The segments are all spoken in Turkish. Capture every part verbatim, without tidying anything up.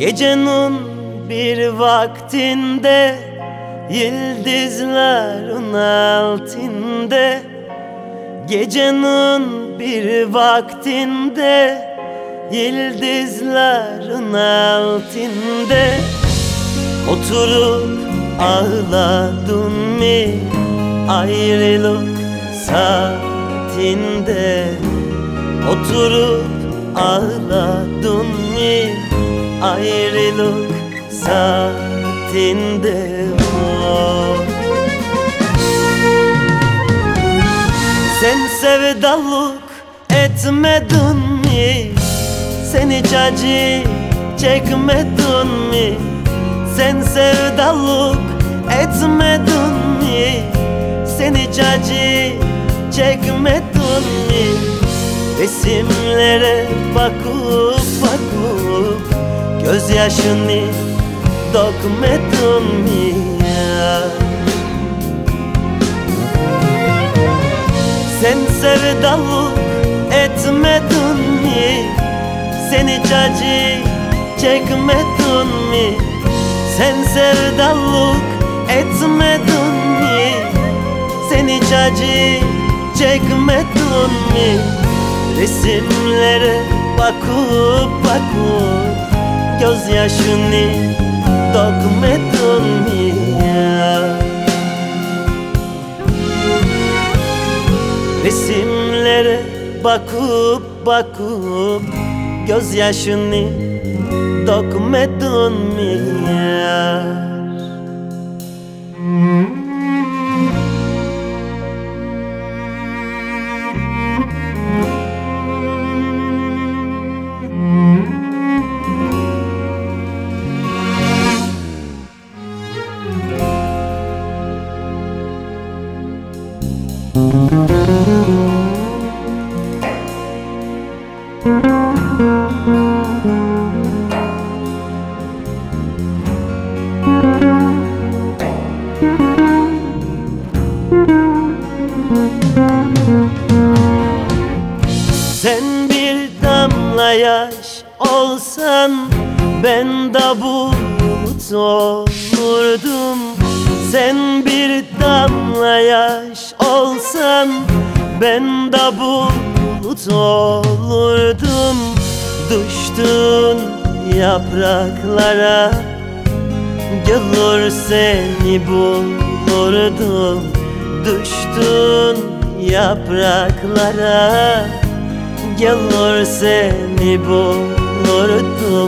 Gecenin bir vaktinde, yıldızların altında. Gecenin bir vaktinde, yıldızların altında. Oturup ağladın mı ayrılık saatinde? Oturup ağladın mı ayrılık saatinde? Oh. Sen sevdalık etmedin mi? Sen hiç acı çekmedin mi? Sen sevdalık etmedin mi? Sen hiç acı çekmedin mi? Resimlere bakıp bakıp gözyaşını dökmedin mi ya? Sen sevdalık etmedin mi? Sen hiç acı çekmedin mi? Sen sevdalık etmedin mi? Sen hiç acı çekmedin mi? Resimlere bakıp bakıp gözyaşını dökmedin mi ya? Resimlere bakıp bakıp gözyaşını dökmedin mi ya? Sen bir damla yaş olsan ben de bulut olurdum. Sen bir damla yaş olsan ben de bulut olurdum. Düştün yapraklara, gelir seni bulurdum. Düştün yapraklara, gelir seni bulurdum.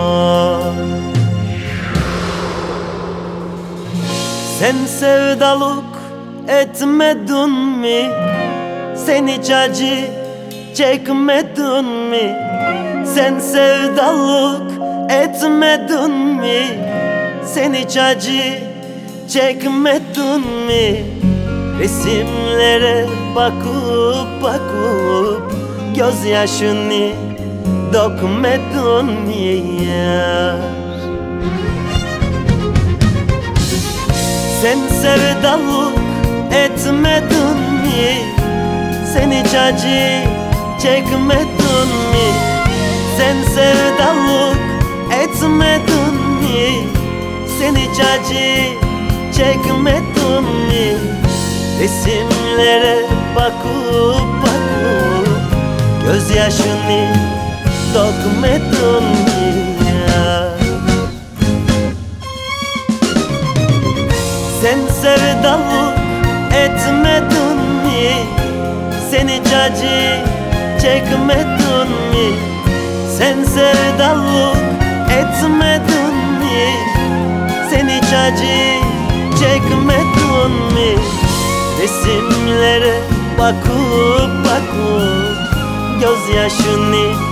Sen sevdalık etmedin mi? Sen hiç acı çekmedin mi? Sen sevdalık etmedin mi? Sen hiç acı çekmedin mi? Resimlere bakıp bakıp gözyaşını dökmedin mi ya? Sen sevdalık etmedin mi? Sen hiç acı çekmedin mi? Sen sevdalık etmedin mi? Sen hiç acı çekmedin mi? Resimlere bakıp bakıp gözyaşını dökmedin mi ya? Sen sevdalık etmedin mi? Sen hiç acı çekmedin mi? Sen sevdalık etmedin mi? Sen hiç acı çekmedin mi? Resimlere bakıp bakıp gözyaşını